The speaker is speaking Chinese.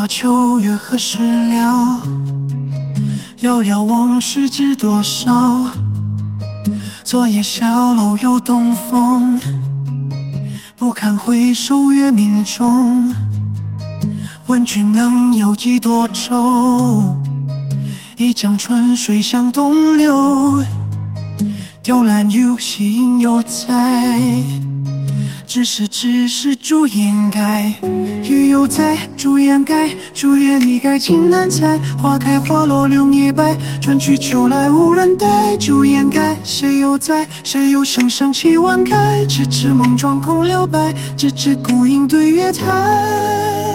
花秋月何时了？遥遥往事知多少？昨夜小楼又东风，不堪回首月明中。问君能有几多愁？一江春水向东流。雕栏有心犹在，只是朱颜改。雨又在，朱颜改，朱颜已改，情难猜。花开花落柳叶白，春去秋来无人待。朱颜改，谁又在？谁又声声泣晚开？迟迟梦撞空留白，只知孤影对月台。